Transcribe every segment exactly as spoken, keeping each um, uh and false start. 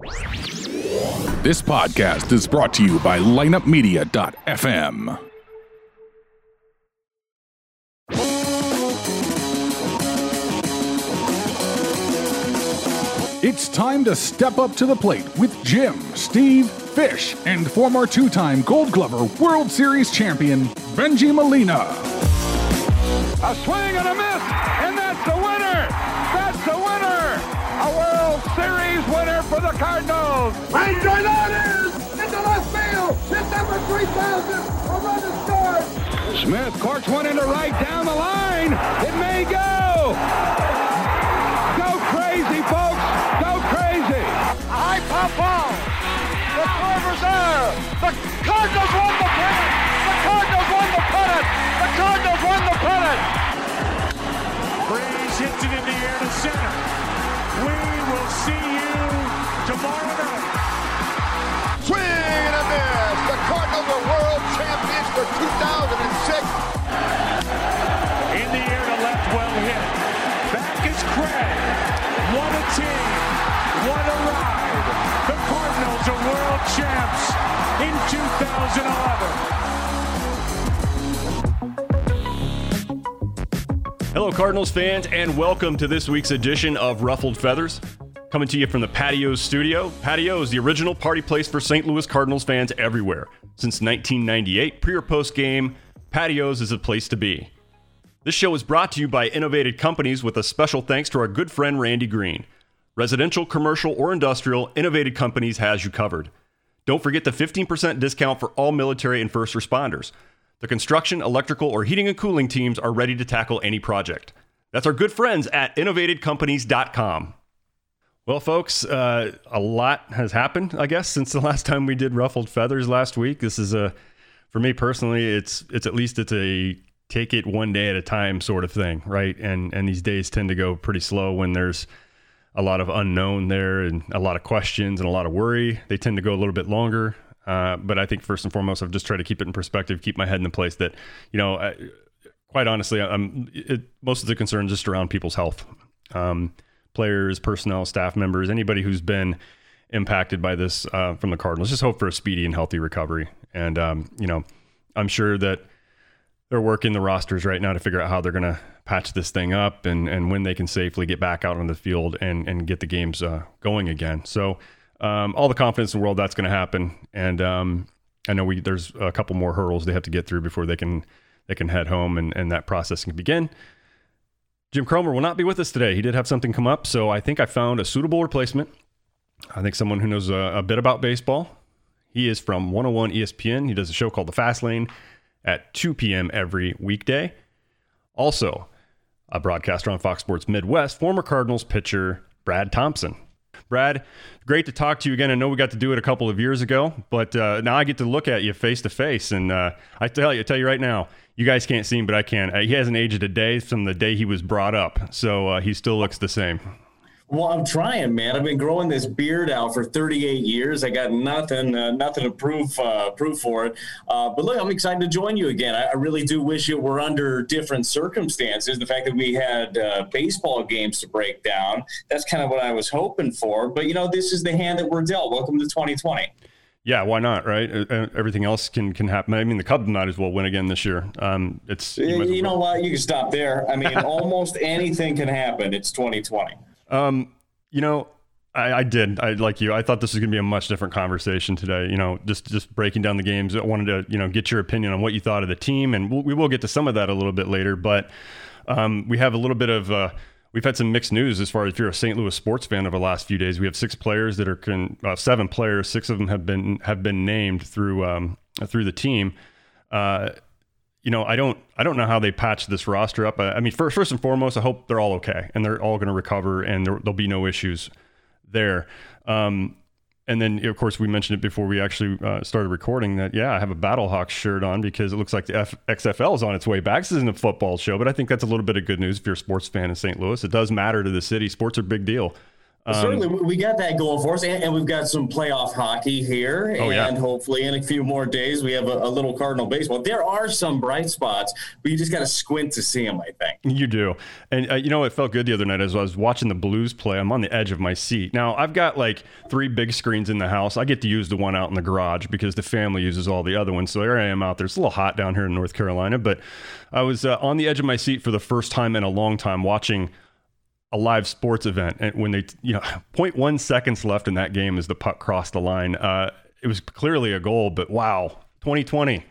This podcast is brought to you by lineup media dot f m. It's time to step up to the plate with Jim, Steve, Fish, and former two-time Gold Glover World Series champion, Benji Molina. A swing and a miss, and that's the winner! That's the winner! A World Series winner for the Cardinals! Right drive out is into left field! Hit number three thousand! A run is scored! Smith corks one into right down the line! It may go! Go crazy, folks! Go crazy! A high pop ball! The Corvers there! The Cardinals won the pennant! The Cardinals won the pennant! The Cardinals won the pennant! Breeze hits it in the air to center. We will see you tomorrow night. Swing and a miss! The Cardinals are world champions for two thousand six. In the air to left, well hit. Back is Craig. What a team. What a ride. The Cardinals are world champs in two thousand eleven. Hello, Cardinals fans, and welcome to this week's edition of Ruffled Feathers. Coming to you from the Patios studio. Patio is the original party place for Saint Louis Cardinals fans everywhere. Since nineteen ninety-eight, pre or post game, Patios is a place to be. This show is brought to you by Innovated Companies with a special thanks to our good friend Randy Green. Residential, commercial, or industrial, Innovated Companies has you covered. Don't forget the fifteen percent discount for all military and first responders. The construction, electrical, or heating and cooling teams are ready to tackle any project. That's our good friends at innovated companies dot com. Well, folks, uh, a lot has happened, I guess, since the last time we did Ruffled Feathers last week. This is a, for me personally, it's it's at least it's a take it one day at a time sort of thing, right? And and these days tend to go pretty slow when there's a lot of unknown there and a lot of questions and a lot of worry. They tend to go a little bit longer. Uh, but I think first and foremost, I've just tried to keep it in perspective, keep my head in the place that, you know, I, quite honestly, I'm it, most of the concern is just around people's health, um, players, personnel, staff members, anybody who's been impacted by this uh, from the Cardinals. Just hope for a speedy and healthy recovery. And, um, you know, I'm sure that they're working the rosters right now to figure out how they're going to patch this thing up and, and when they can safely get back out on the field and, and get the games uh, going again. So, Um, all the confidence in the world that's going to happen, and um, I know we there's a couple more hurdles they have to get through before they can they can head home and, and that process can begin. Jim Cromer will not be with us today. He did have something come up, so I think I found a suitable replacement. I think someone who knows a, a bit about baseball. He is from one oh one E S P N. He does a show called The Fast Lane at two p.m. every weekday. Also, a broadcaster on Fox Sports Midwest, former Cardinals pitcher Brad Thompson. Brad, great to talk to you again. I know we got to do it a couple of years ago, but uh, now I get to look at you face to face. And uh, I tell you, I tell you right now, you guys can't see him, but I can. Uh, he hasn't aged a day from the day he was brought up, so uh, he still looks the same. Well, I'm trying, man. I've been growing this beard out for thirty-eight years. I got nothing, uh, nothing to prove, uh, prove for it. Uh, but look, I'm excited to join you again. I, I really do wish it were under different circumstances. The fact that we had uh, baseball games to break down, that's kind of what I was hoping for. But, you know, this is the hand that we're dealt. Welcome to twenty twenty. Yeah, why not, right? Uh, everything else can can happen. I mean, the Cubs might as well win again this year. Um, it's You, you, you know what? You can stop there. I mean, almost anything can happen. It's twenty twenty. Um, you know, I, I did. I like you. I thought this was going to be a much different conversation today. You know, just just breaking down the games. I wanted to, you know, get your opinion on what you thought of the team, and we'll, we will get to some of that a little bit later. But um, we have a little bit of uh, we've had some mixed news as far as if you're a Saint Louis sports fan over the last few days. We have six players that are con- uh, seven players. Six of them have been have been named through um, through the team. Uh, You know, I don't, I don't know how they patch this roster up. I, I mean, first, first and foremost, I hope they're all okay and they're all going to recover and there, there'll be no issues there. Um, and then, of course, we mentioned it before we actually uh, started recording that, yeah, I have a Battlehawks shirt on because it looks like the F- X F L is on its way back. This isn't a football show, but I think that's a little bit of good news if you're a sports fan in Saint Louis. It does matter to the city. Sports are a big deal. Um, Certainly, we got that going for us, and, and we've got some playoff hockey here, oh, and yeah. hopefully in a few more days we have a, a little Cardinal baseball. There are some bright spots, but you just got to squint to see them, I think. You do. And, uh, you know, it felt good the other night as I was watching the Blues play. I'm on the edge of my seat. Now, I've got like three big screens in the house. I get to use the one out in the garage because the family uses all the other ones. So there I am out there. It's a little hot down here in North Carolina, but I was uh, on the edge of my seat for the first time in a long time watching a live sports event, and when they, you know, zero point one seconds left in that game as the puck crossed the line, uh, it was clearly a goal, but wow, twenty twenty.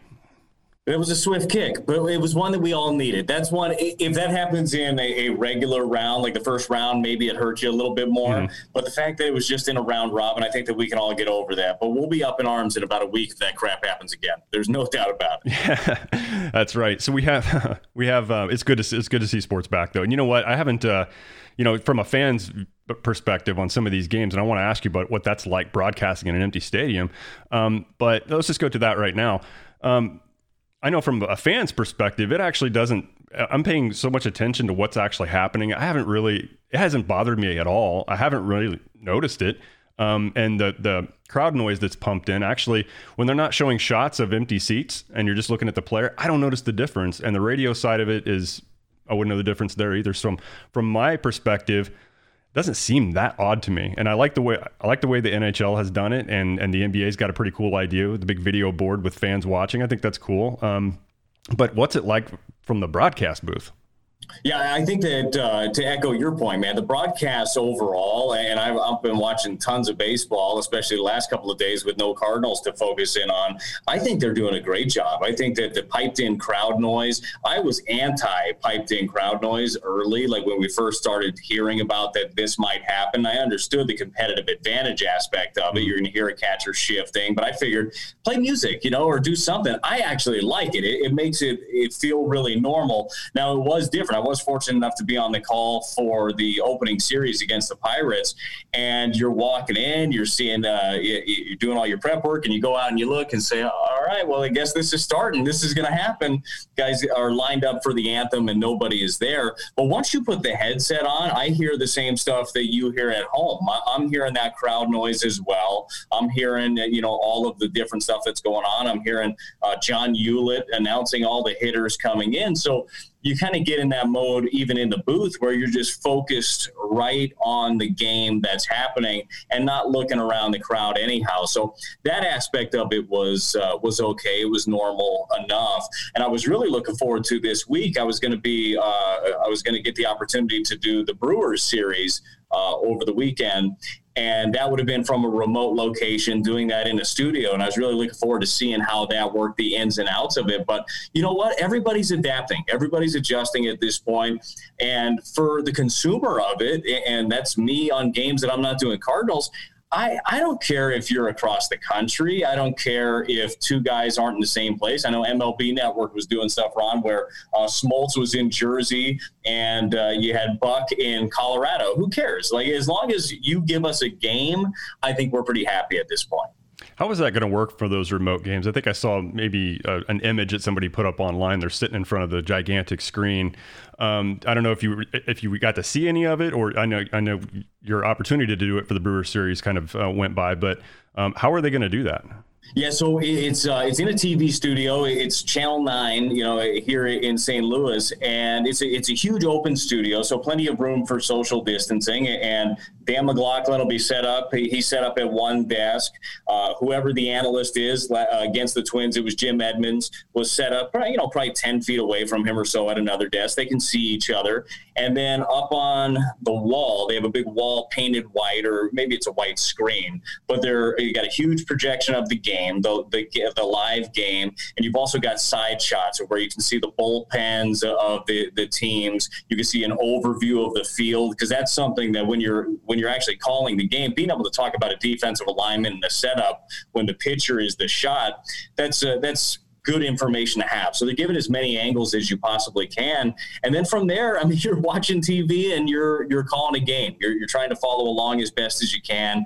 It was a swift kick, but it was one that we all needed. That's one, if that happens in a, a regular round, like the first round, maybe it hurts you a little bit more, mm-hmm. but the fact that it was just in a round robin, I think that we can all get over that, but we'll be up in arms in about a week if that crap happens again. There's no doubt about it. Yeah, that's right. So we have, we have, uh, it's good to see, it's good to see sports back though. And you know what? I haven't, uh, you know, from a fan's perspective on some of these games, and I want to ask you about what that's like broadcasting in an empty stadium. Um, but let's just go to that right now. Um, I know from a fan's perspective, it actually doesn't, I'm paying so much attention to what's actually happening. I haven't really, it hasn't bothered me at all. I haven't really noticed it. Um, and the, the crowd noise that's pumped in, actually, when they're not showing shots of empty seats and you're just looking at the player, I don't notice the difference. And the radio side of it is, I wouldn't know the difference there either. So from my perspective, it doesn't seem that odd to me. And I like the way I like the way the N H L has done it, and, and the N B A's got a pretty cool idea with the big video board with fans watching. I think that's cool. Um, but what's it like from the broadcast booth? Yeah, I think that uh, to echo your point, man, the broadcast overall, and I've, I've been watching tons of baseball, especially the last couple of days with no Cardinals to focus in on. I think they're doing a great job. I think that the piped-in crowd noise, I was anti-piped-in crowd noise early, like when we first started hearing about that this might happen. I understood the competitive advantage aspect of it. You're going to hear a catcher shifting, but I figured play music, you know, or do something. I actually like it. It, it makes it, it feel really normal. Now, it was different. I was fortunate enough to be on the call for the opening series against the Pirates, and you're walking in, you're seeing, uh, you're doing all your prep work, and you go out and you look and say, all right, well, I guess this is starting. This is going to happen. Guys are lined up for the anthem, and nobody is there. But once you put the headset on, I hear the same stuff that you hear at home. I'm hearing that crowd noise as well. I'm hearing, you know, all of the different stuff that's going on. I'm hearing uh, John Hewlett announcing all the hitters coming in. So you kind of get in that mode even in the booth where you're just focused right on the game that's happening and not looking around the crowd anyhow. So that aspect of it was uh, was okay. It was normal enough. And I was really looking forward to this week. I was going to be uh, I was going to get the opportunity to do the Brewers series uh, over the weekend. And that would have been from a remote location, doing that in a studio. And I was really looking forward to seeing how that worked, the ins and outs of it. But you know what? Everybody's adapting. Everybody's adjusting at this point. And for the consumer of it, and that's me on games that I'm not doing Cardinals, I, I don't care if you're across the country. I don't care if two guys aren't in the same place. I know M L B Network was doing stuff, Ron, where uh, Smoltz was in Jersey and uh, you had Buck in Colorado. Who cares? Like, as long as you give us a game, I think we're pretty happy at this point. How is that going to work for those remote games? I think I saw maybe uh, an image that somebody put up online. They're sitting in front of the gigantic screen. Um, I don't know if you if you got to see any of it, or I know I know your opportunity to do it for the Brewers series kind of uh, went by. But um, how are they going to do that? Yeah, so it's uh, it's in a T V studio. It's Channel nine, you know, here in Saint Louis, and it's a, it's a huge open studio, so plenty of room for social distancing. And Dan McLaughlin will be set up. He, he's set up at one desk. Uh, whoever the analyst is uh, against the Twins, it was Jim Edmonds, was set up, you know, probably ten feet away from him or so at another desk. They can see each other. And then up on the wall, they have a big wall painted white, or maybe it's a white screen, but they're you got a huge projection of the game, the, the the live game, and you've also got side shots where you can see the bullpens of the, the teams. You can see an overview of the field, because that's something that when you're when you're actually calling the game, being able to talk about a defensive alignment and the setup when the pitcher is the shot, that's uh, that's good information to have. So they're giving as many angles as you possibly can. And then from there, I mean, you're watching T V and you're you're calling a game. You're, you're trying to follow along as best as you can.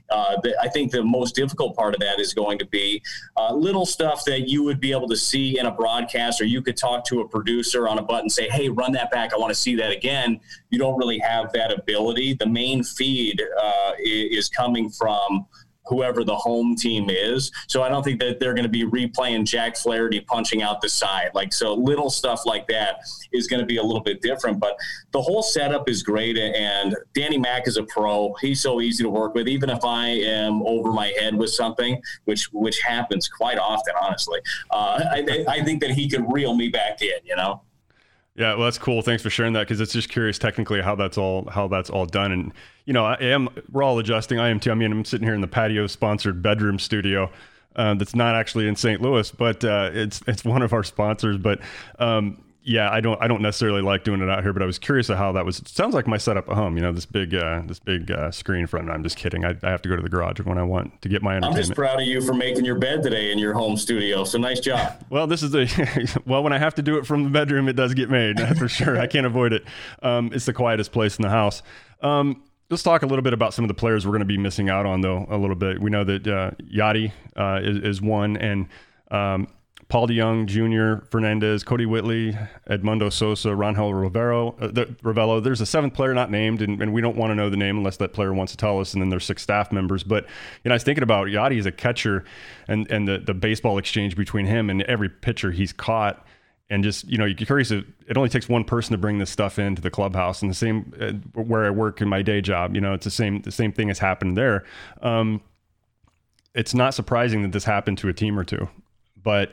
Uh, the, I think the most difficult part of that is going to be uh, little stuff that you would be able to see in a broadcast, or you could talk to a producer on a button and say, hey, run that back. I want to see that again. You don't really have that ability. The main feed uh, is coming from whoever the home team is. So I don't think that they're going to be replaying Jack Flaherty punching out the side. Like, so little stuff like that is going to be a little bit different, but the whole setup is great. And Danny Mac is a pro. He's so easy to work with. Even if I am over my head with something, which, which happens quite often, honestly, uh, I, I think that he could reel me back in, you know? Yeah, well, that's cool. Thanks for sharing that, because it's just curious technically how that's all how that's all done. And you know, I am we're all adjusting. I am too. I mean, I'm sitting here in the Patio sponsored bedroom studio uh, that's not actually in Saint Louis, but uh, it's it's one of our sponsors. But um, yeah, I don't I don't necessarily like doing it out here. But I was curious of how that was. It sounds like my setup at home. You know, this big uh, this big uh, screen in front. I'm just kidding. I, I have to go to the garage when I want to get my entertainment. I'm just proud of you for making your bed today in your home studio. So nice job. Well, this is a well, when I have to do it from the bedroom, it does get made. That's for sure. I can't avoid it. Um, it's the quietest place in the house. Um, let's talk a little bit about some of the players we're going to be missing out on, though. A little bit. We know that uh, Yadi uh, is, is one, and um, Paul DeJong, Junior Fernandez, Cody Whitley, Edmundo Sosa, Rangel Rivero, uh, the, Ravello. There's a seventh player not named, and, and we don't want to know the name unless that player wants to tell us, and then there's six staff members. But you know, I was thinking about Yadi as a catcher, and, and the, the baseball exchange between him and every pitcher he's caught. And just, you know, you're curious, it only takes one person to bring this stuff into the clubhouse. And the same uh, where I work in my day job, you know, it's the same the same thing has happened there. Um, it's not surprising that this happened to a team or two. But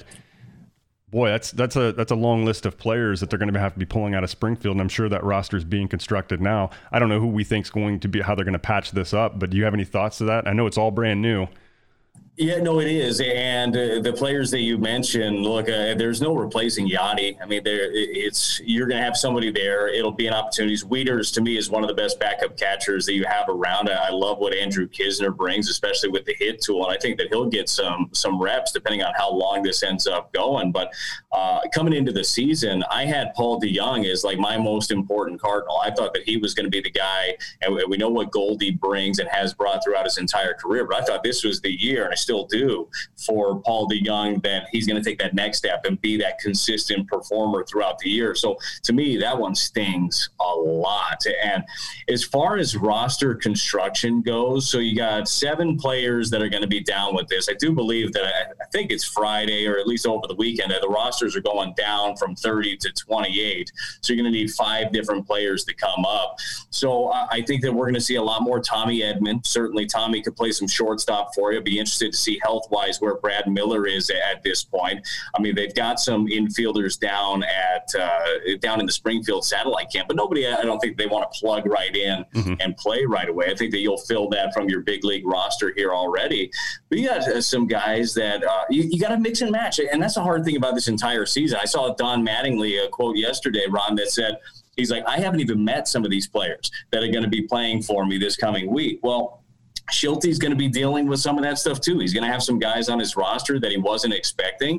boy, that's that's a that's a long list of players that they're going to have to be pulling out of Springfield, and I'm sure that roster is being constructed now. I don't know who we think is going to be, how they're going to patch this up, but do you have any thoughts to that? I know it's all brand new. Yeah, no, it is. And uh, the players that you mentioned, look, uh, there's no replacing Yadi. I mean, there it's you're going to have somebody there. It'll be an opportunity. Wieters, to me, is one of the best backup catchers that you have around. I love what Andrew Kisner brings, especially with the hit tool. And I think that he'll get some some reps depending on how long this ends up going. But uh, coming into the season, I had Paul DeJong as like my most important Cardinal. I thought that he was going to be the guy, and we know what Goldie brings and has brought throughout his entire career. But I thought this was the year, and I still do, for Paul DeJong, that he's going to take that next step and be that consistent performer throughout the year. So to me, that one stings a lot. And as far as roster construction goes, so you got seven players that are going to be down with this. I do believe that I, I think it's Friday, or at least over the weekend, that the rosters are going down from thirty to twenty-eight. So you're going to need five different players to come up. So I, I think that we're going to see a lot more Tommy Edman. Certainly Tommy could play some shortstop for you. Be interested to see health-wise where Brad Miller is at this point. I mean, they've got some infielders down at uh, down in the Springfield satellite camp, but nobody, I don't think they want to plug right in mm-hmm. and play right away. I think that you'll fill that from your big league roster here already. But you got uh, some guys that uh, you, you got to mix and match, and that's the hard thing about this entire season. I saw Don Mattingly a quote yesterday, Ron, that said, he's like, I haven't even met some of these players that are going to be playing for me this coming week. Well, Schilte's going to be dealing with some of that stuff too. He's going to have some guys on his roster that he wasn't expecting,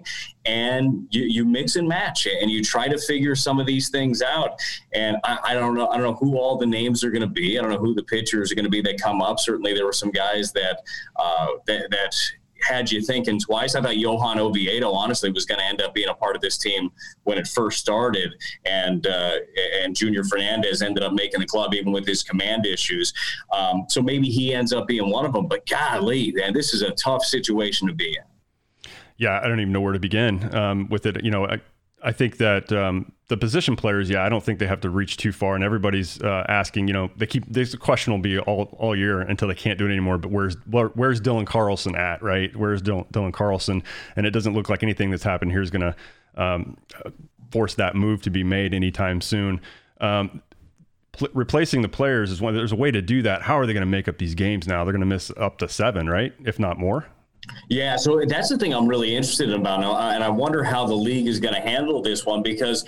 and you, you mix and match and you try to figure some of these things out. And I, I don't know, I don't know who all the names are going to be. I don't know who the pitchers are going to be that come up. Certainly there were some guys that, uh, that, that, had you thinking twice. I thought Johan Oviedo, honestly, was going to end up being a part of this team when it first started, and uh, and Junior Fernandez ended up making the club even with his command issues. Um, so maybe he ends up being one of them. But golly, man, this is a tough situation to be in. Yeah, I don't even know where to begin um, with it. You know, I, I think that um, the position players, yeah, I don't think they have to reach too far. And everybody's uh, asking, you know, they keep this question will be all all year until they can't do it anymore. But where's where, where's Dylan Carlson at, right? Where's Dylan, Dylan Carlson? And it doesn't look like anything that's happened here is going to um, force that move to be made anytime soon. Um, pl- replacing the players is one. There's a way to do that. How are they going to make up these games now? They're going to miss up to seven, right? If not more. Yeah, so that's the thing I'm really interested about now, and I wonder how the league is going to handle this one, because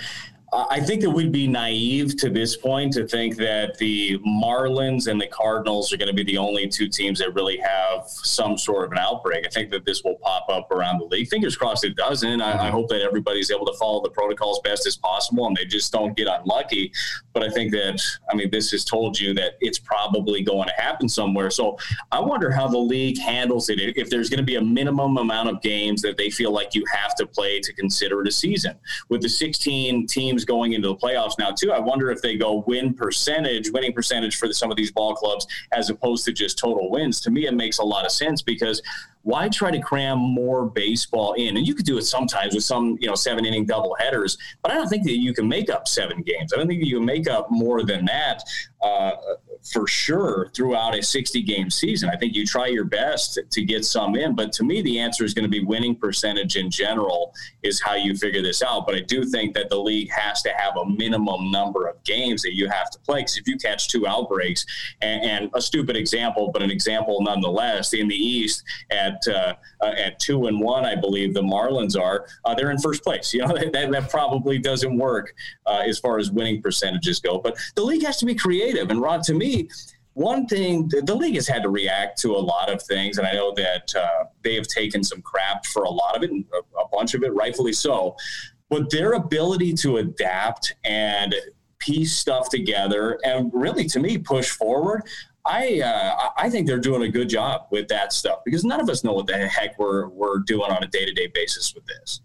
I think it would be naive to this point to think that the Marlins and the Cardinals are going to be the only two teams that really have some sort of an outbreak. I think that this will pop up around the league. Fingers crossed it doesn't. I, I hope that everybody's able to follow the protocol as best as possible and they just don't get unlucky. But I think that, I mean, this has told you that it's probably going to happen somewhere. So I wonder how the league handles it. If there's going to be a minimum amount of games that they feel like you have to play to consider it a season. With the sixteen teams going into the playoffs now too, I wonder if they go win percentage, winning percentage for the, some of these ball clubs as opposed to just total wins. To me, it makes a lot of sense because why try to cram more baseball in? And you could do it sometimes with some, you know, seven inning double headers, but I don't think that you can make up seven games. I don't think you can make up more than that uh, for sure throughout a sixty game season. I think you try your best to, to get some in, but to me, the answer is going to be winning percentage in general is how you figure this out. But I do think that the league has to have a minimum number of games that you have to play. Because if you catch two outbreaks, and, and a stupid example, but an example nonetheless, in the East at At, uh, uh, at two and one, I believe the Marlins are. Uh, they're in first place. You know that, that probably doesn't work uh, as far as winning percentages go. But the league has to be creative. And Rod, to me, one thing the, the league has had to react to a lot of things, and I know that uh, they have taken some crap for a lot of it, and a, a bunch of it, rightfully so. But their ability to adapt and piece stuff together, and really, to me, push forward. I uh, I think they're doing a good job with that stuff because none of us know what the heck we're we're doing on a day-to-day basis with this.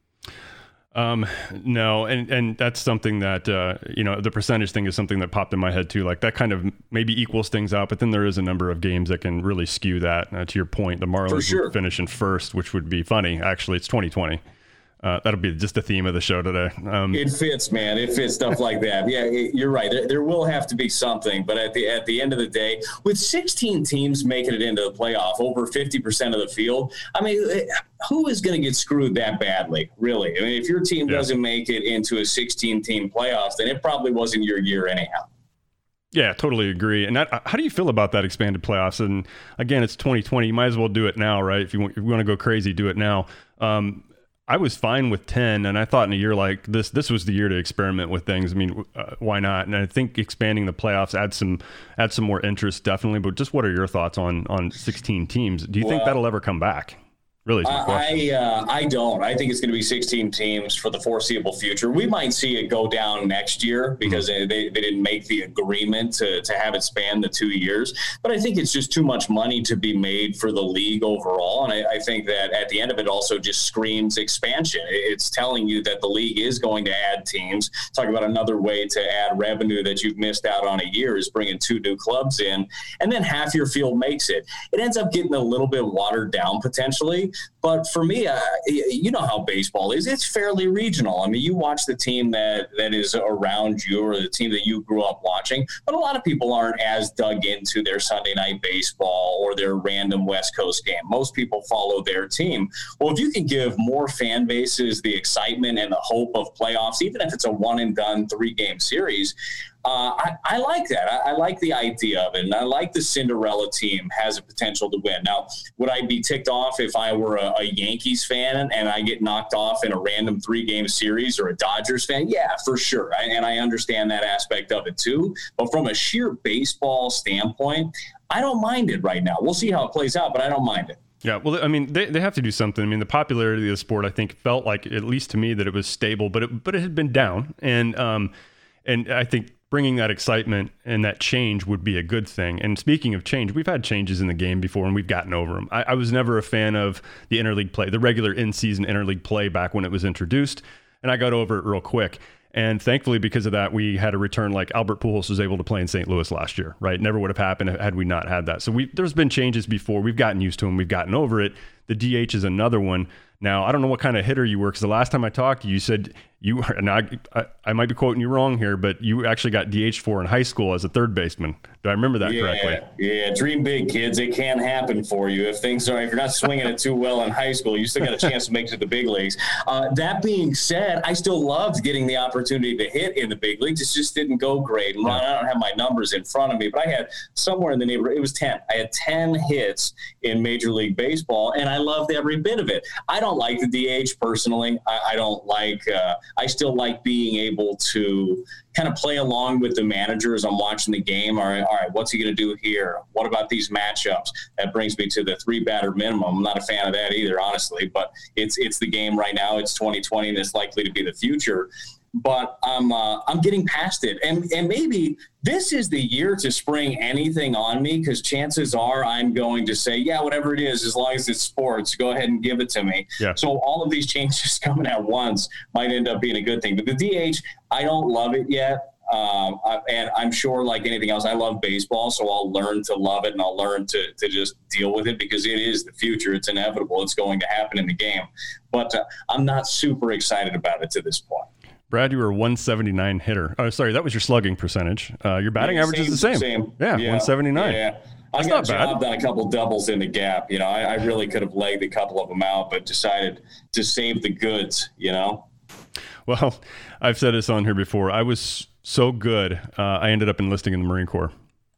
Um, no, and, and that's something that, uh, you know, the percentage thing is something that popped in my head too. Like that kind of maybe equals things out, but then there is a number of games that can really skew that. Uh, to your point, the Marlins sure. would finish in first, which would be funny. Actually, it's twenty twenty. Uh, that'll be just the theme of the show today. Um, it fits, man. It fits stuff like that. Yeah, it, you're right. There, there will have to be something, but at the at the end of the day, with sixteen teams making it into the playoff, over fifty percent of the field, I mean, who is going to get screwed that badly, really? I mean, if your team yeah. doesn't make it into a sixteen-team playoffs, then it probably wasn't your year anyhow. Yeah, totally agree. And that, how do you feel about that expanded playoffs? And again, it's twenty twenty. You might as well do it now, right? If you want, if you want to go crazy, do it now. Um, I was fine with ten, and I thought in a year like this, this was the year to experiment with things. I mean, uh, why not? And I think expanding the playoffs adds some adds some more interest, definitely. But just what are your thoughts on on sixteen teams? Do you well, think that'll ever come back? Really? I uh, I don't. I think it's going to be sixteen teams for the foreseeable future. We might see it go down next year because mm-hmm. they, they didn't make the agreement to, to have it span the two years. But I think it's just too much money to be made for the league overall. And I, I think that at the end of it also just screams expansion. It's telling you that the league is going to add teams. Talk about another way to add revenue that you've missed out on a year is bringing two new clubs in. And then half your field makes it. It ends up getting a little bit watered down potentially. But for me, uh, you know how baseball is. It's fairly regional. I mean, you watch the team that, that is around you or the team that you grew up watching, but a lot of people aren't as dug into their Sunday night baseball or their random West Coast game. Most people follow their team. Well, if you can give more fan bases the excitement and the hope of playoffs, even if it's a one-and-done three-game series, Uh, I, I like that. I, I like the idea of it, and I like the Cinderella team has a potential to win. Now, would I be ticked off if I were a, a Yankees fan and I get knocked off in a random three-game series, or a Dodgers fan? Yeah, for sure, I, and I understand that aspect of it too. But from a sheer baseball standpoint, I don't mind it right now. We'll see how it plays out, but I don't mind it. Yeah, well, I mean, they, they have to do something. I mean, the popularity of the sport, I think, felt like, at least to me, that it was stable, but it, but it had been down, and um, and I think bringing that excitement and that change would be a good thing. And speaking of change, we've had changes in the game before and we've gotten over them. I, I was never a fan of the interleague play, the regular in-season interleague play back when it was introduced, and I got over it real quick. And thankfully, because of that, we had a return like Albert Pujols was able to play in Saint Louis last year, right? Never would have happened had we not had that. So we there's been changes before. We've gotten used to them. We've gotten over it. The D H is another one. Now, I don't know what kind of hitter you were, because the last time I talked to you, you said you were, and I, I, I might be quoting you wrong here, but you actually got D H for in high school as a third baseman. Do I remember that yeah, correctly? Yeah, dream big, kids. It can happen for you. If things are, if you're not swinging it too well in high school, you still got a chance to make it to the big leagues. Uh, that being said, I still loved getting the opportunity to hit in the big leagues. It just didn't go great. And Ron, I don't have my numbers in front of me, but I had somewhere in the neighborhood, it was ten. I had ten hits in Major League Baseball, and I loved every bit of it. I don't like the D H personally. I, I don't like, uh, I still like being able to kind of play along with the manager as I'm watching the game. All right, all right, what's he going to do here? What about these matchups? That brings me to the three batter minimum. I'm not a fan of that either, honestly, but it's it's the game right now. It's twenty twenty, and it's likely to be the future. But I'm uh, I'm getting past it, and and maybe this is the year to spring anything on me, because chances are I'm going to say, yeah, whatever it is, as long as it's sports, go ahead and give it to me. Yeah. So all of these changes coming at once might end up being a good thing. But the D H, I don't love it yet. Um, I, and I'm sure, like anything else, I love baseball, so I'll learn to love it, and I'll learn to to just deal with it, because it is the future. It's inevitable. It's going to happen in the game. But uh, I'm not super excited about it to this point. Brad, you were a one seventy-nine hitter. Oh, sorry, that was your slugging percentage. Uh, your batting yeah, average same, is the same. same. Yeah, yeah, one seventy-nine. Yeah. That's I got not bad. jobbed on a couple doubles in the gap. You know, I, I really could have legged a couple of them out, but decided to save the goods, you know? Well, I've said this on here before. I was so good, uh, I ended up enlisting in the Marine Corps.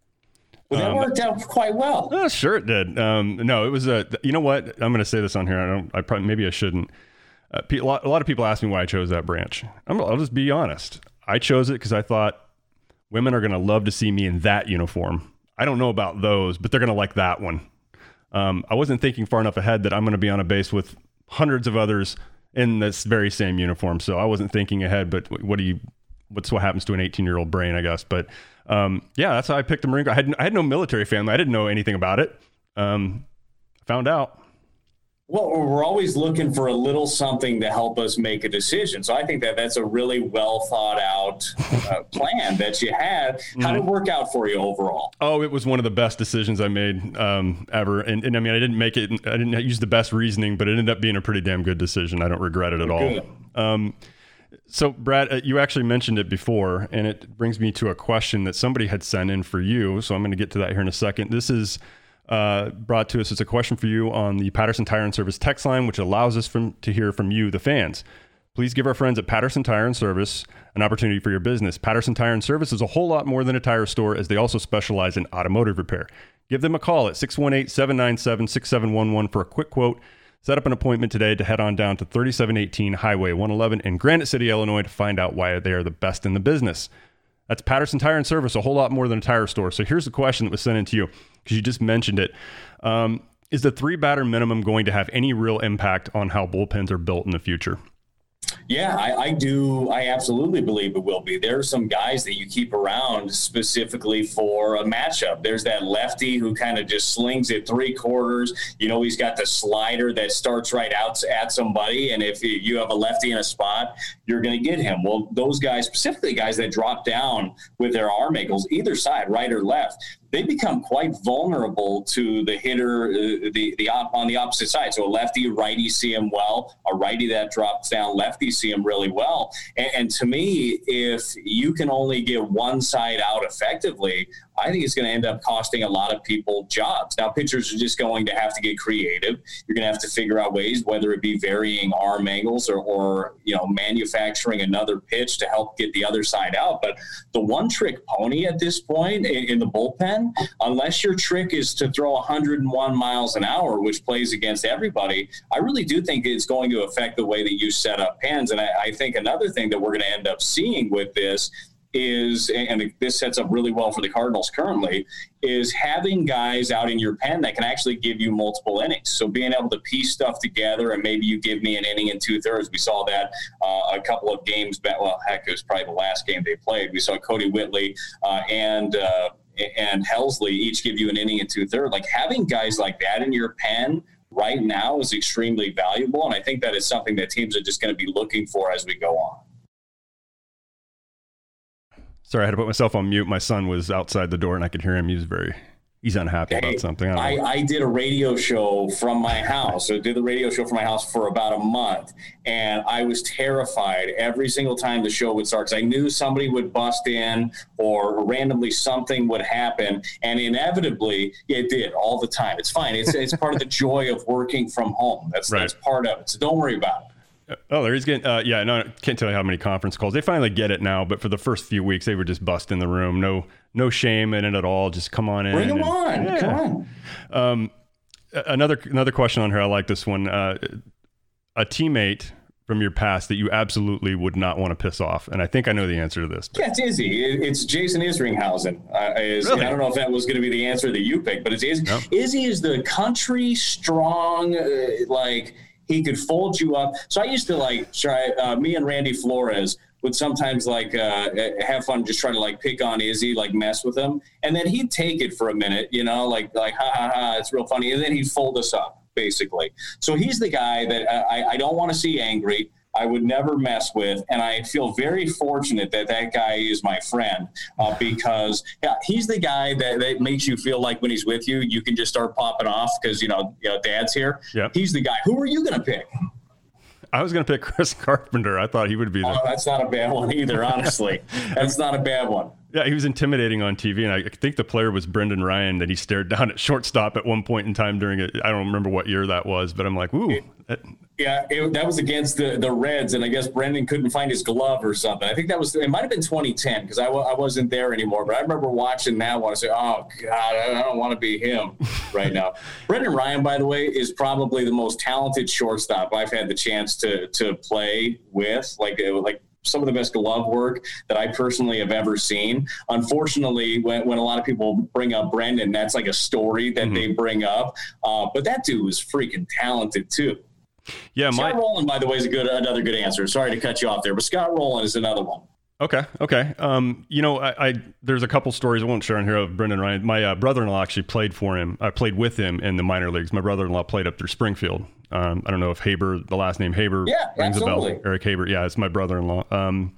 Well, that um, worked out quite well. Uh, sure it did. Um, no, it was a, you know what? I'm going to say this on here. I don't, I probably, maybe I shouldn't. Uh, pe- a, lot, a lot of people ask me why I chose that branch. I'm, I'll just be honest. I chose it because I thought women are going to love to see me in that uniform. I don't know about those, but they're going to like that one. Um, I wasn't thinking far enough ahead that I'm going to be on a base with hundreds of others in this very same uniform. So I wasn't thinking ahead, but what do you, what's what happens to an eighteen year old brain, I guess. But um, yeah, that's how I picked the Marine Corps. I had, I had no military family. I didn't know anything about it. Um, found out. Well, we're always looking for a little something to help us make a decision. So I think that that's a really well thought out uh, plan that you had. How did it work out for you overall? Oh, it was one of the best decisions I made um, ever. And, and I mean, I didn't make it, I didn't use the best reasoning, but it ended up being a pretty damn good decision. I don't regret it at all. Um, so Brad, uh, you actually mentioned it before, and it brings me to a question that somebody had sent in for you. So I'm going to get to that here in a second. This is uh, brought to us as a question for you on the Patterson Tire and Service text line, which allows us from, to hear from you, the fans. Please give our friends at Patterson Tire and Service an opportunity for your business. Patterson Tire and Service is a whole lot more than a tire store, as they also specialize in automotive repair. Give them a call at six one eight, seven nine seven, six seven one one for a quick quote. Set up an appointment today to head on down to thirty-seven eighteen Highway one eleven in Granite City, Illinois, to find out why they are the best in the business. That's Patterson Tire and Service, a whole lot more than a tire store. So here's the question that was sent in to you, because you just mentioned it. Um, is the three batter minimum going to have any real impact on how bullpens are built in the future? Yeah, I, I do. I absolutely believe it will be. There are some guys that you keep around specifically for a matchup. There's that lefty who kind of just slings it three quarters. You know, he's got the slider that starts right out at somebody. And if you have a lefty in a spot, you're going to get him. Well, those guys, specifically guys that drop down with their arm angles, either side, right or left, they become quite vulnerable to the hitter, uh, the the op, on the opposite side. So a lefty, righty see him well. A righty that drops down, lefty see him really well. And, and to me, if you can only get one side out effectively, I think it's going to end up costing a lot of people jobs. Now, pitchers are just going to have to get creative. You're going to have to figure out ways, whether it be varying arm angles or, or you know, manufacturing another pitch to help get the other side out. But the one-trick pony at this point in, in the bullpen, unless your trick is to throw one hundred one miles an hour, which plays against everybody, I really do think it's going to affect the way that you set up pens. And I, I think another thing that we're going to end up seeing with this is, and this sets up really well for the Cardinals currently, is having guys out in your pen that can actually give you multiple innings. So being able to piece stuff together, and maybe you give me an inning and two thirds. We saw that uh, a couple of games back. Well, heck, it was probably the last game they played. We saw Cody Whitley uh, and uh, and Helsley each give you an inning and two thirds. Like, having guys like that in your pen right now is extremely valuable, and I think that is something that teams are just going to be looking for as we go on. Sorry, I had to put myself on mute. My son was outside the door, and I could hear him. He was very, he's unhappy hey, about something. I, I, I did a radio show from my house. So I did the radio show from my house for about a month, and I was terrified every single time the show would start, because I knew somebody would bust in or randomly something would happen, and inevitably it did all the time. It's fine. It's it's part of the joy of working from home. That's right. That's part of it. So don't worry about it. Oh, there he's getting, uh, yeah, no, I can't tell you how many conference calls. They finally get it now, but for the first few weeks, they were just busting the room. No no shame in it at all. Just come on in. Bring them and, on. Yeah. Come on. Um, another another question on her. I like this one. Uh, a teammate from your past that you absolutely would not want to piss off, and I think I know the answer to this. But. Yeah, it's Izzy. It's Jason Isringhausen. Uh, is, really? I don't know if that was going to be the answer that you picked, but it's Izzy. No. Izzy is the country strong, uh, like he could fold you up. So I used to like try. Uh, me and Randy Flores would sometimes like uh, have fun just trying to like pick on Izzy, like mess with him, and then he'd take it for a minute, you know, like like ha ha ha, it's real funny, and then he'd fold us up. Basically. So he's the guy that I, I don't want to see angry. I would never mess with. And I feel very fortunate that that guy is my friend uh, because yeah, he's the guy that, that makes you feel like when he's with you, you can just start popping off because, you know, you know, dad's here. Yep. He's the guy. Who are you going to pick? I was going to pick Chris Carpenter. I thought he would be there. Oh, that's not a bad one either, honestly. That's not a bad one. Yeah, he was intimidating on T V, and I think the player was Brendan Ryan that he stared down at shortstop at one point in time during it. I don't remember what year that was, but I'm like, ooh. That, yeah, it, that was against the, the Reds, and I guess Brendan couldn't find his glove or something. I think that was, it might have been twenty ten because I, w- I wasn't there anymore, but I remember watching that one and say, oh, God, I don't want to be him right now. Brendan Ryan, by the way, is probably the most talented shortstop I've had the chance to to play with, like like some of the best glove work that I personally have ever seen. Unfortunately, when, when a lot of people bring up Brendan, that's like a story that mm-hmm. they bring up. Uh, but that dude was freaking talented too. Yeah, Scott my... Rowland, by the way, is a good another good answer. Sorry to cut you off there, but Scott Rowland is another one. Okay, okay. Um, you know, I, I there's a couple stories I won't share on here of Brendan Ryan. My uh, brother-in-law actually played for him. I played with him in the minor leagues. My brother-in-law played up through Springfield. Um, I don't know if Haber, the last name Haber, yeah, rings absolutely. a bell. Eric Haber, yeah, it's my brother-in-law. Um,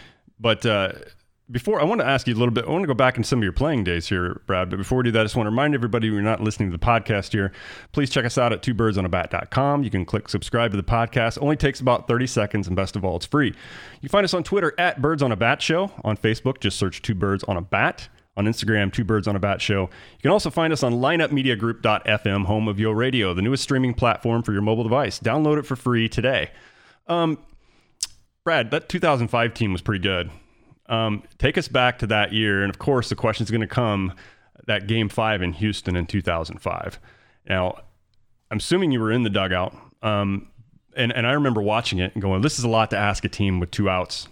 but uh, before I want to ask you a little bit, I want to go back in some of your playing days here, Brad. But before we do that, I just want to remind everybody, you're not listening to the podcast here, please check us out at two birds on a bat dot com. You can click subscribe to the podcast. It only takes about thirty seconds, and best of all, it's free. You find us on Twitter at Birds on a Bat Show. On Facebook, just search Two Birds on a Bat. On Instagram, Two Birds on a Bat Show. You can also find us on lineup media group dot f m, home of Yo Radio, the newest streaming platform for your mobile device. Download it for free today. Um, Brad, that two thousand five team was pretty good. Um, take us back to that year. And of course, the question is going to come that game five in Houston in two thousand five. Now, I'm assuming you were in the dugout. Um, and, and I remember watching it and going, this is a lot to ask a team with two outs.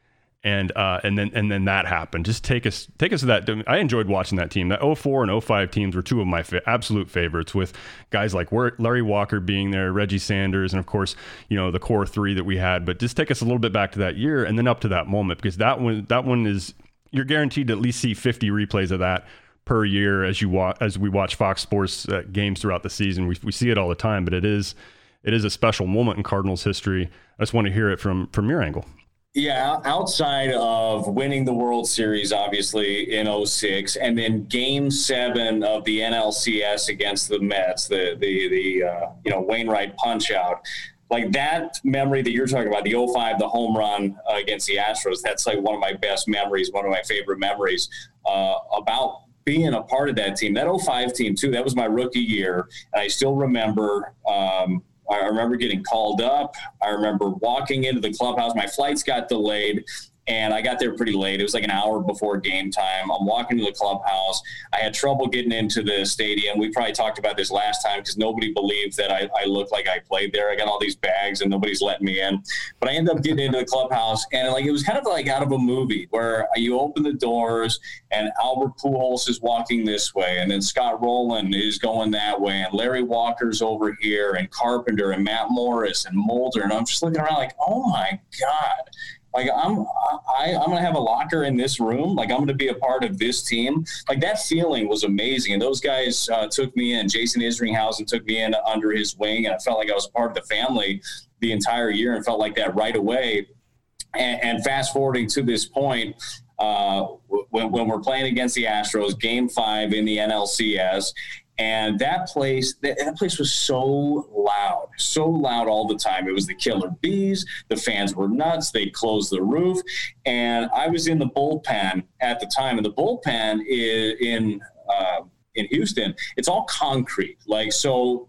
And uh, and then and then that happened. Just take us take us to that. I enjoyed watching that team. That oh four and oh five teams were two of my fa- absolute favorites, with guys like Larry Walker being there, Reggie Sanders, and of course, you know, the core three that we had. But just take us a little bit back to that year and then up to that moment, because that one that one is, you're guaranteed to at least see fifty replays of that per year as you watch as we watch Fox Sports uh, games throughout the season. We we see it all the time, but it is it is a special moment in Cardinals history. I just want to hear it from from your angle. Yeah, outside of winning the World Series, obviously, in oh six, and then Game seven of the N L C S against the Mets, the, the, the uh, you know, Wainwright punch-out, like that memory that you're talking about, the oh five, the home run uh, against the Astros, that's like one of my best memories, one of my favorite memories uh, about being a part of that team. That oh five team, too, that was my rookie year, and I still remember um, – I remember getting called up. I remember walking into the clubhouse. My flights got delayed, and I got there pretty late. It was like an hour before game time. I'm walking to the clubhouse. I had trouble getting into the stadium. We probably talked about this last time because nobody believed that I, I looked like I played there. I got all these bags, and nobody's letting me in. But I ended up getting into the clubhouse, and like it was kind of like out of a movie where you open the doors, and Albert Pujols is walking this way, and then Scott Rowland is going that way, and Larry Walker's over here, and Carpenter, and Matt Morris, and Mulder. And I'm just looking around like, oh, my God. Like, I'm I, I'm going to have a locker in this room. Like, I'm going to be a part of this team. Like, that feeling was amazing. And those guys uh, took me in. Jason Isringhausen took me in under his wing, and I felt like I was part of the family the entire year and felt like that right away. And, and fast forwarding to this point, uh, when, when we're playing against the Astros, game five in the N L C S, and that place, that, that place was so loud, so loud all the time. It was the Killer Bees. The fans were nuts. They closed the roof. And I was in the bullpen at the time. And the bullpen is in uh, in Houston, it's all concrete. Like, so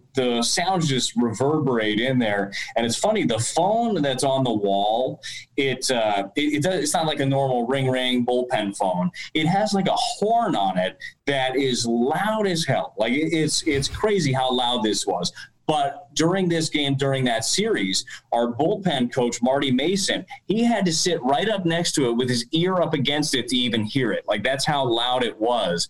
the sounds just reverberate in there. And it's funny, the phone that's on the wall, it, uh, it, it does, it's not like a normal ring ring bullpen phone. It has like a horn on it that is loud as hell. Like it, it's it's crazy how loud this was. But during this game, during that series, our bullpen coach, Marty Mason, he had to sit right up next to it with his ear up against it to even hear it. Like, that's how loud it was.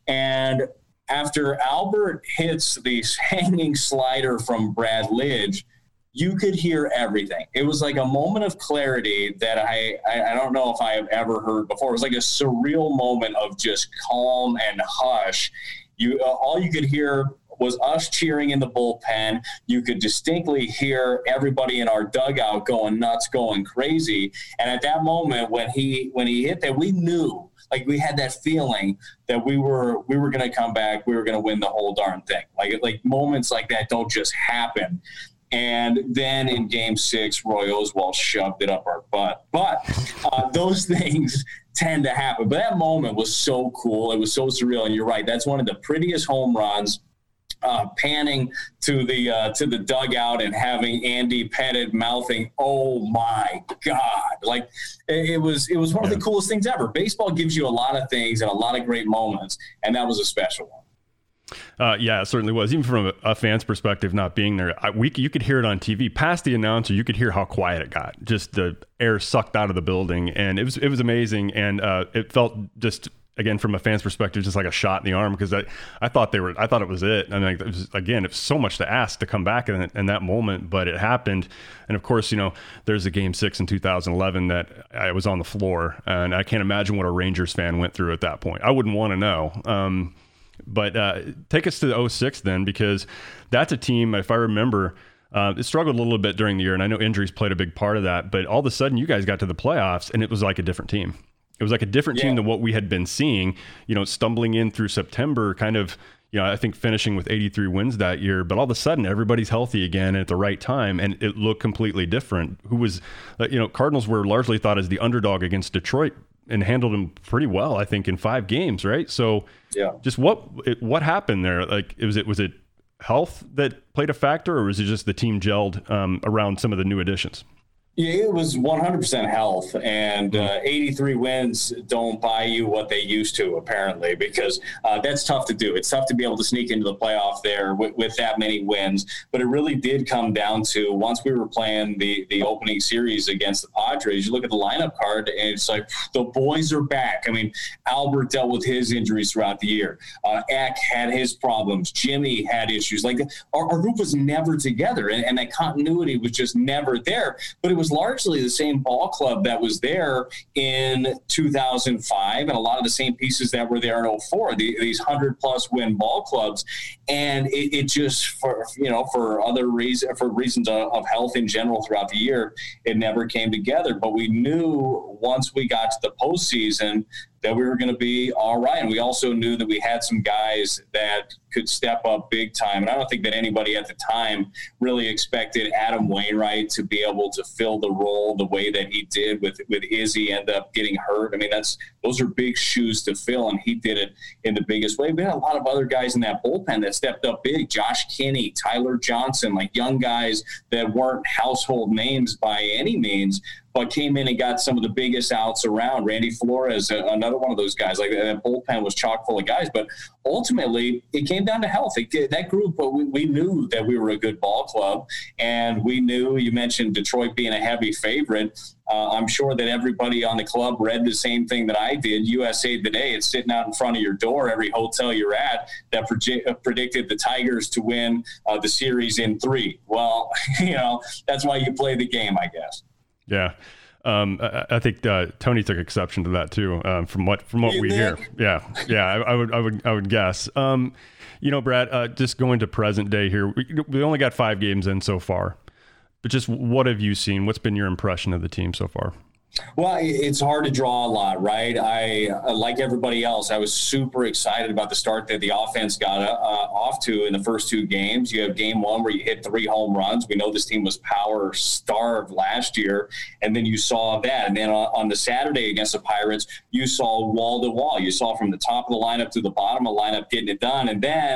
And after Albert hits the hanging slider from Brad Lidge, you could hear everything. It was like a moment of clarity that I, I, I don't know if I have ever heard before. It was like a surreal moment of just calm and hush. You, uh, all you could hear was us cheering in the bullpen. You could distinctly hear everybody in our dugout going nuts, going crazy. And at that moment, when he when he hit that, we knew, like we had that feeling that we were we were going to come back, we were going to win the whole darn thing. Like like moments like that don't just happen. And then in game six, Roy Oswalt shoved it up our butt. But uh, those things tend to happen. But that moment was so cool. It was so surreal. And you're right, that's one of the prettiest home runs. Uh, panning to the uh, to the dugout and having Andy Pettitte mouthing, "Oh my God!" Like it, it was it was one of the coolest things ever. Baseball gives you a lot of things and a lot of great moments, and that was a special one. Uh, yeah, it certainly was. Even from a, a fan's perspective, not being there, I, we you could hear it on T V. Past the announcer, you could hear how quiet it got. Just the air sucked out of the building, and it was it was amazing, and uh, it felt just. Again, from a fan's perspective, just like a shot in the arm, because I, I thought they were, I thought it was it. I mean, it was, again, it's so much to ask to come back in, in that moment, but it happened. And of course, you know, there's a game six in two thousand eleven that I was on the floor, and I can't imagine what a Rangers fan went through at that point. I wouldn't want to know. Um, but uh, take us to the oh six then, because that's a team, if I remember, uh, it struggled a little bit during the year, and I know injuries played a big part of that. But all of a sudden, you guys got to the playoffs, and it was like a different team. It was like a different team yeah. than what we had been seeing, you know, stumbling in through September, kind of, you know, I think finishing with eighty-three wins that year. But all of a sudden, everybody's healthy again at the right time, and it looked completely different. Who was, uh, you know, Cardinals were largely thought as the underdog against Detroit and handled them pretty well, I think, in five games, right? So yeah, just what it, what happened there? Like, it was it was it health that played a factor, or was it just the team gelled um, around some of the new additions? Yeah, it was one hundred percent health, and uh, eighty-three wins don't buy you what they used to, apparently, because uh, that's tough to do. It's tough to be able to sneak into the playoff there with, with that many wins, but it really did come down to once we were playing the, the opening series against the Padres, you look at the lineup card, and it's like the boys are back. I mean, Albert dealt with his injuries throughout the year. Uh, Eck had his problems. Jimmy had issues. Like, our, our group was never together, and, and that continuity was just never there, but it was largely the same ball club that was there in two thousand five, and a lot of the same pieces that were there in oh four, the, these one hundred plus win ball clubs. And it, it just, for you know, for other reasons, for reasons of, of health in general throughout the year, it never came together. But we knew once we got to the postseason that we were going to be all right. And we also knew that we had some guys that could step up big time. And I don't think that anybody at the time really expected Adam Wainwright to be able to fill the role the way that he did with, with Izzy end up getting hurt. I mean, that's, those are big shoes to fill, and he did it in the biggest way. We had a lot of other guys in that bullpen that stepped up big. Josh Kinney, Tyler Johnson, like young guys that weren't household names by any means, but came in and got some of the biggest outs around. Randy Flores, another one of those guys. Like, that bullpen was chock full of guys. But ultimately, it came down to health. It, that group, we, we knew that we were a good ball club, and we knew, you mentioned Detroit being a heavy favorite. Uh, I'm sure that everybody on the club read the same thing that I did. U S A Today, it's sitting out in front of your door, every hotel you're at, that proje- uh, predicted the Tigers to win uh, the series in three. Well, you know, that's why you play the game, I guess. Yeah. Um, I, I think uh, Tony took exception to that too. Um, from what from what you we think? hear, yeah, yeah, I, I would I would I would guess. Um, you know, Brad, uh, just going to present day here, we, we only got five games in so far, but just what have you seen? What's been your impression of the team so far? Well, it's hard to draw a lot, right? I, like everybody else, I was super excited about the start that the offense got uh, off to in the first two games. You have game one where you hit three home runs. We know this team was power starved last year, and then you saw that. And then on, on the Saturday against the Pirates, you saw wall to wall. You saw from the top of the lineup to the bottom of the lineup getting it done. And then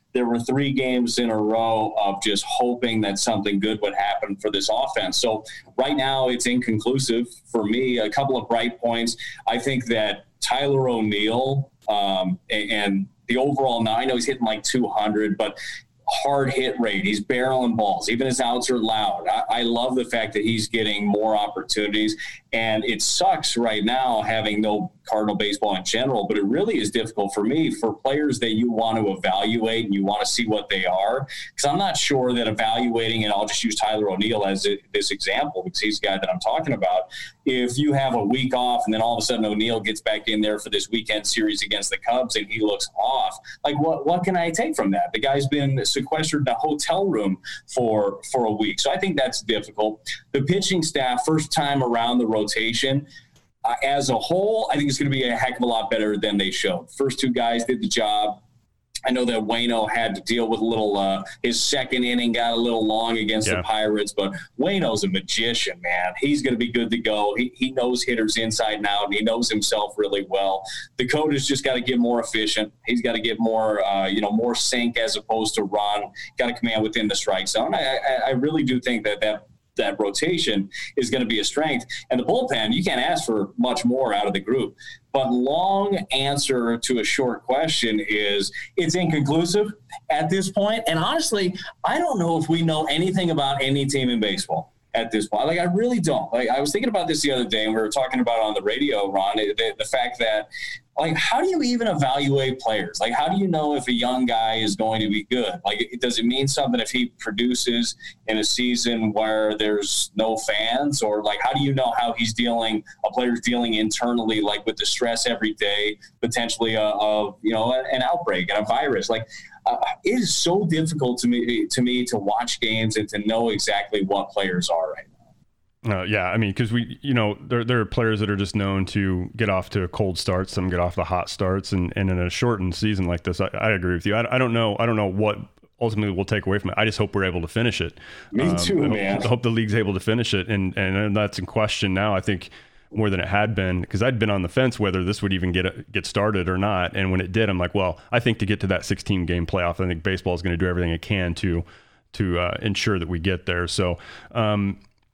there were three games in a row of just hoping that something good would happen for this offense. So right now it's inconclusive for me. A couple of bright points. I think that Tyler O'Neill um, and, and the overall, now I know he's hitting like two hundred, but hard hit rate. He's barreling balls. Even his outs are loud. I, I love the fact that he's getting more opportunities. And it sucks right now having no Cardinal baseball in general, but it really is difficult for me for players that you want to evaluate and you want to see what they are. Because I'm not sure that evaluating, and I'll just use Tyler O'Neill as a, this example because he's the guy that I'm talking about. If you have a week off and then all of a sudden O'Neill gets back in there for this weekend series against the Cubs and he looks off, like what, what can I take from that? The guy's been sequestered in a hotel room for, for a week. So I think that's difficult. The pitching staff, first time around the rotation, uh, as a whole, I think it's going to be a heck of a lot better than they showed. First two guys did the job. I know that Waino had to deal with a little, uh, his second inning got a little long against yeah. the Pirates, but Waino's a magician, man. He's going to be good to go. He he knows hitters inside and out, and he knows himself really well. The Dakota's just got to get more efficient. He's got to get more, uh, you know, more sink as opposed to run. Got to command within the strike zone. I, I, I really do think that that that rotation is going to be a strength. And the bullpen, you can't ask for much more out of the group. But long answer to a short question is it's inconclusive at this point. And honestly, I don't know if we know anything about any team in baseball at this point. Like, I really don't. Like, I was thinking about this the other day, and we were talking about it on the radio, Ron, the, the fact that, like, how do you even evaluate players? Like, how do you know if a young guy is going to be good? Like, does it mean something if he produces in a season where there's no fans? Or, like, how do you know how he's dealing, a player's dealing internally, like, with the stress every day, potentially uh, of, you know, an outbreak and a virus? Like, uh, it is so difficult to me, to me to watch games and to know exactly what players are right now. Uh, yeah, I mean, because we, you know, there there are players that are just known to get off to cold starts, some get off the hot starts, and, and in a shortened season like this, I, I agree with you. I, I don't know, I don't know what ultimately we'll take away from it. I just hope we're able to finish it. Me um, too, I hope, man. I hope the league's able to finish it, and and that's in question now. I think more than it had been, because I'd been on the fence whether this would even get get started or not. And when it did, I'm like, well, I think to get to that sixteen game playoff, I think baseball is going to do everything it can to to uh, ensure that we get there. So. Um,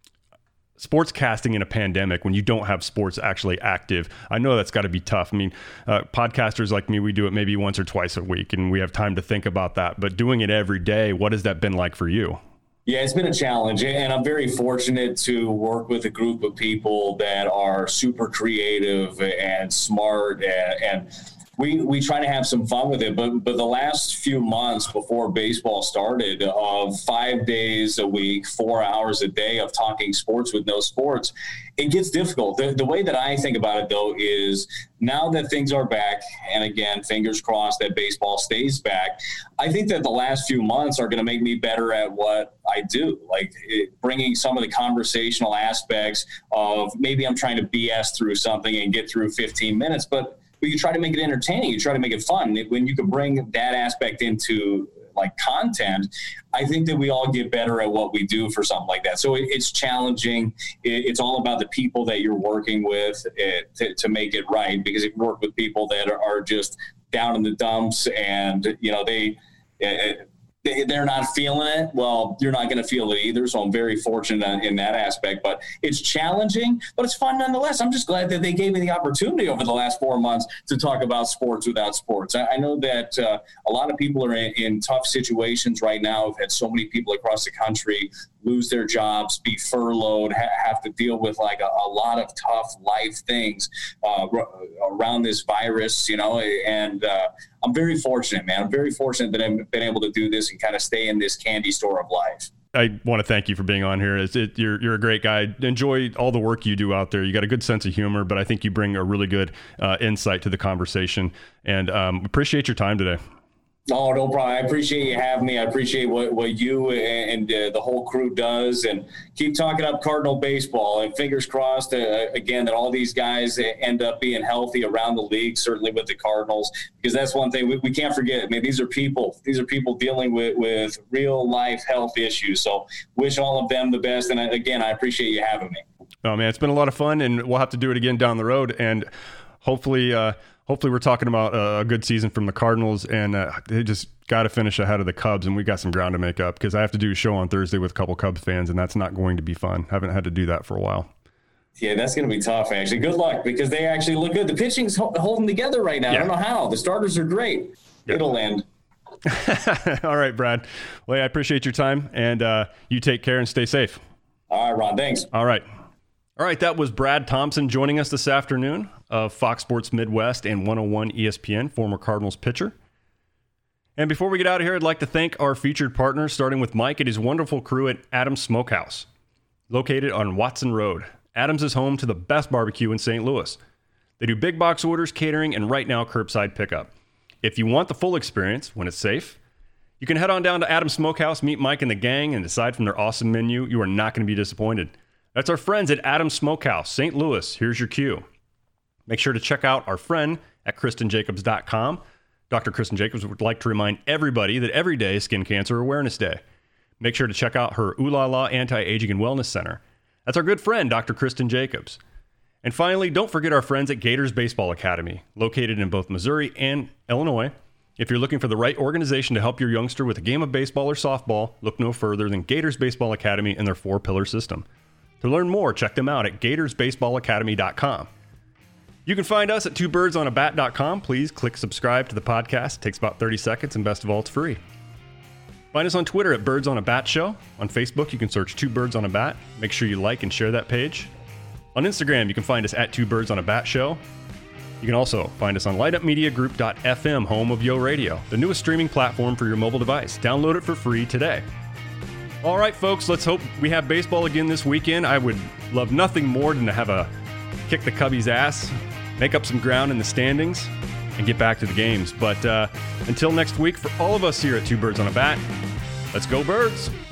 Sports casting in a pandemic when you don't have sports actually active, I know that's got to be tough. I mean, uh, podcasters like me, we do it maybe once or twice a week and we have time to think about that. But doing it every day, what has that been like for you? Yeah, it's been a challenge, and I'm very fortunate to work with a group of people that are super creative and smart, and, and we we try to have some fun with it. But but the last few months before baseball started, of five days a week, four hours a day of talking sports with no sports, it gets difficult. The, the way that I think about it, though, is now that things are back, and again, fingers crossed that baseball stays back, I think that the last few months are going to make me better at what I do, like it, bringing some of the conversational aspects of maybe I'm trying to B S through something and get through fifteen minutes, but But you try to make it entertaining. You try to make it fun. When you can bring that aspect into like content, I think that we all get better at what we do for something like that. So it, it's challenging. It, it's all about the people that you're working with it, to, to make it right, because if you work with people that are, are just down in the dumps and, you know, they, it, they're not feeling it, well, you're not going to feel it either. So I'm very fortunate in that aspect, but it's challenging, but it's fun nonetheless. I'm just glad that they gave me the opportunity over the last four months to talk about sports without sports. I, I know that uh, a lot of people are in, in tough situations right now. We've had so many people across the country lose their jobs, be furloughed, ha- have to deal with like a, a lot of tough life things uh, r- around this virus, you know, and uh, I'm very fortunate, man. I'm very fortunate that I've been able to do this and kind of stay in this candy store of life. I want to thank you for being on here. It's, it, you're, you're a great guy. Enjoy all the work you do out there. You got a good sense of humor, but I think you bring a really good uh, insight to the conversation, and um, appreciate your time today. No, no problem. I appreciate you having me. I appreciate what, what you and uh, the whole crew does, and keep talking up Cardinal baseball, and fingers crossed uh, again that all these guys end up being healthy around the league, certainly with the Cardinals, because that's one thing we, we can't forget. I mean, these are people, these are people dealing with, with real life health issues. So wish all of them the best. And again, I appreciate you having me. Oh man, it's been a lot of fun, and we'll have to do it again down the road. And hopefully, uh, hopefully we're talking about a good season from the Cardinals, and uh, they just got to finish ahead of the Cubs, and we got some ground to make up because I have to do a show on Thursday with a couple Cubs fans, and that's not going to be fun. Haven't had to do that for a while. Yeah, that's going to be tough, actually. Good luck, because they actually look good. The pitching's ho- holding together right now. Yeah. I don't know how. The starters are great. Yep. It'll end. All right, Brad. Well, I appreciate your time, and uh, you take care and stay safe. All right, Ron. Thanks. All right. All right, that was Brad Thompson joining us this afternoon of Fox Sports Midwest and one oh one E S P N, former Cardinals pitcher. And before we get out of here, I'd like to thank our featured partners, starting with Mike and his wonderful crew at Adams Smokehouse, located on Watson Road. Adams is home to the best barbecue in Saint Louis. They do big box orders, catering, and right now curbside pickup. If you want the full experience when it's safe, you can head on down to Adams Smokehouse, meet Mike and the gang, and aside from their awesome menu, you are not going to be disappointed. That's our friends at Adams Smokehouse, Saint Louis. Here's your cue. Make sure to check out our friend at Kristen Jacobs dot com. Doctor Kristen Jacobs would like to remind everybody that every day is Skin Cancer Awareness Day. Make sure to check out her Ooh La La Anti-Aging and Wellness Center. That's our good friend, Doctor Kristen Jacobs. And finally, don't forget our friends at Gators Baseball Academy, located in both Missouri and Illinois. If you're looking for the right organization to help your youngster with a game of baseball or softball, look no further than Gators Baseball Academy and their four-pillar system. To learn more, check them out at Gators Baseball Academy dot com. You can find us at two birds on a bat dot com. Please click subscribe to the podcast. It takes about thirty seconds, and best of all, it's free. Find us on Twitter at Birds on a Bat Show. On Facebook, you can search Two Birds on a Bat. Make sure you like and share that page. On Instagram, you can find us at Two Birds on a Bat Show. You can also find us on light up media group dot f m, home of Yo Radio, the newest streaming platform for your mobile device. Download it for free today. All right, folks, let's hope we have baseball again this weekend. I would love nothing more than to have a kick the Cubbies' ass, make up some ground in the standings, and get back to the games. But uh, until next week, for all of us here at Two Birds on a Bat, let's go Birds!